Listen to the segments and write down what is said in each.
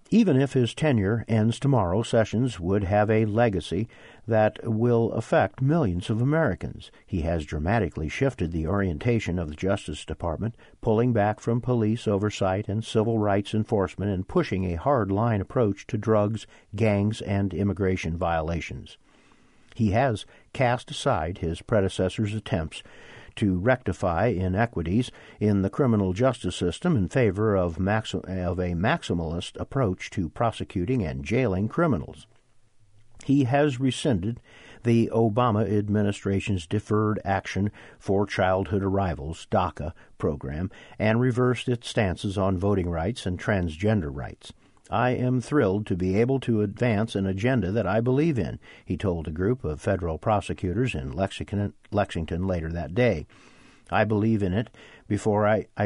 Even if his tenure ends tomorrow, Sessions would have a legacy that will affect millions of Americans. He has dramatically shifted the orientation of the Justice Department, pulling back from police oversight and civil rights enforcement and pushing a hard-line approach to drugs, gangs, and immigration violations. He has cast aside his predecessor's attempts to rectify inequities in the criminal justice system in favor of a maximalist approach to prosecuting and jailing criminals. He has rescinded the Obama administration's Deferred Action for Childhood Arrivals, DACA, program and reversed its stances on voting rights and transgender rights. I am thrilled to be able to advance an agenda that I believe in, he told a group of federal prosecutors in Lexington later that day. I believed in it before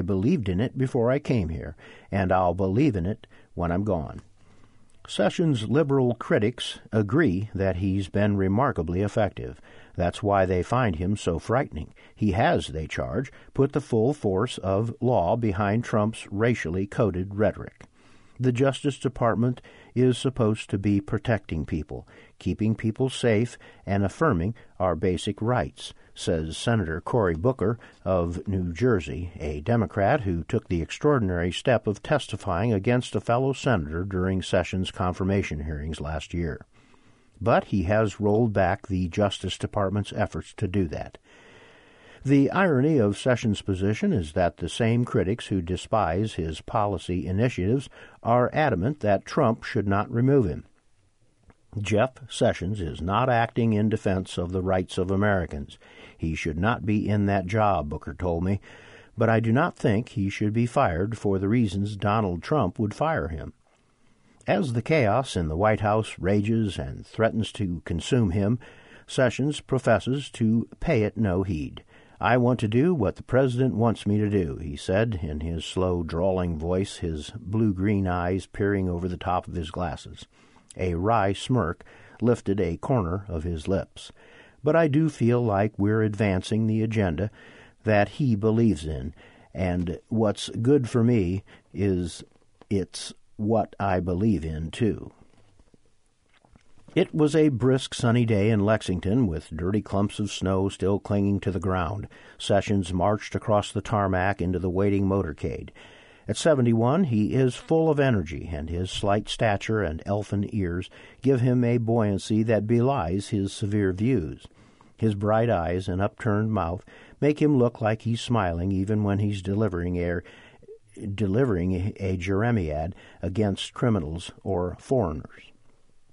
I came here, and I'll believe in it when I'm gone. Sessions' liberal critics agree that he's been remarkably effective. That's why they find him so frightening. He has, they charge, put the full force of law behind Trump's racially coded rhetoric. The Justice Department is supposed to be protecting people, keeping people safe, and affirming our basic rights, says Senator Cory Booker of New Jersey, a Democrat who took the extraordinary step of testifying against a fellow senator during Sessions' confirmation hearings last year. But he has rolled back the Justice Department's efforts to do that. The irony of Sessions' position is that the same critics who despise his policy initiatives are adamant that Trump should not remove him. Jeff Sessions is not acting in defense of the rights of Americans. He should not be in that job, Booker told me, but I do not think he should be fired for the reasons Donald Trump would fire him. As the chaos in the White House rages and threatens to consume him, Sessions professes to pay it no heed. I want to do what the president wants me to do, he said in his slow, drawling voice, his blue-green eyes peering over the top of his glasses. A wry smirk lifted a corner of his lips. But I do feel like we're advancing the agenda that he believes in, and what's good for me is it's what I believe in, too. It was a brisk, sunny day in Lexington, with dirty clumps of snow still clinging to the ground. Sessions marched across the tarmac into the waiting motorcade. At 71, he is full of energy, and his slight stature and elfin ears give him a buoyancy that belies his severe views. His bright eyes and upturned mouth make him look like he's smiling even when he's delivering a jeremiad against criminals or foreigners.